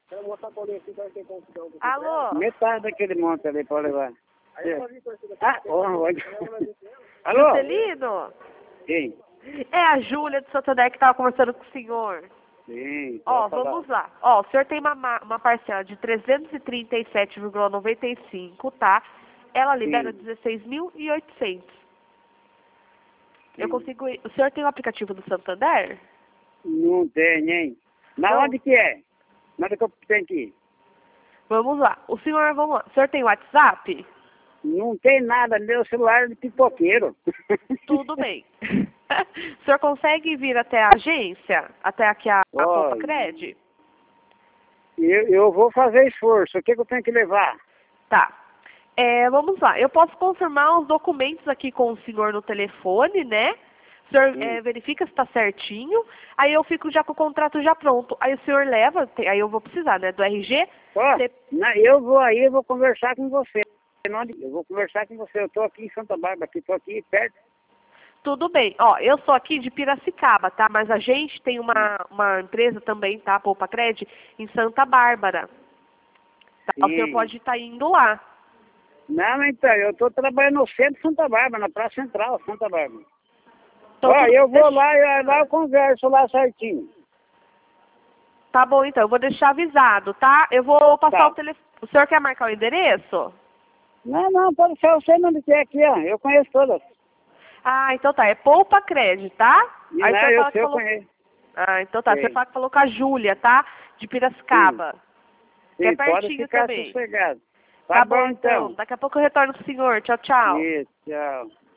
Alô? Metade daquele monte ali pode levar. Ah, olha. Alô? Juscelino? Quem? É a Júlia do Santander que estava conversando com o senhor. Sim. Ó, pode falar. vamos lá. Ó, o senhor tem uma parcela de 337,95, tá? Ela libera Sim. 16.800. Eu Sim. consigo... O senhor tem o aplicativo do Santander? Não tem, hein? Na Não. onde que é? Na onde que eu tenho que ir? Vamos lá. O senhor tem WhatsApp? Não tem nada, meu celular é de pipoqueiro. Tudo bem. O senhor consegue vir até a agência? Até aqui a Poupa Olha, Cred? eu vou fazer esforço. O que eu tenho que levar? Tá. Vamos lá. Eu posso confirmar os documentos aqui com o senhor no telefone, né? O senhor verifica se está certinho. Aí eu fico já com o contrato já pronto. Aí o senhor leva, aí eu vou precisar, né? Do RG. Ó, eu vou aí, eu vou conversar com você. Eu vou conversar com você. Eu estou aqui em Santa Bárbara, estou aqui perto. Tudo bem. Ó, eu sou aqui de Piracicaba, tá? Mas a gente tem uma empresa também, tá? Poupa Cred, em Santa Bárbara. Tá? O senhor pode estar indo lá. Não, então, eu estou trabalhando no centro de Santa Bárbara, na Praça Central, Santa Bárbara. Então, Ó, eu vou lá e lá eu converso lá certinho. Tá bom, então. Eu vou deixar avisado, tá? Eu vou passar Tá. o telefone. O senhor quer marcar o endereço? Não, pode ser você onde quer aqui, ó. Eu conheço todas. Ah, então tá. É Poupa Cred, tá? E Aí o lá senhor fala que eu falou... conheço. Ah, então tá. Você Sim. fala que falou com a Júlia, tá? De Piracicaba. Que é Sim, pode pertinho ficar também. sossegado. Tá bom, então. Daqui a pouco eu retorno pro senhor. Tchau, tchau. Isso, tchau.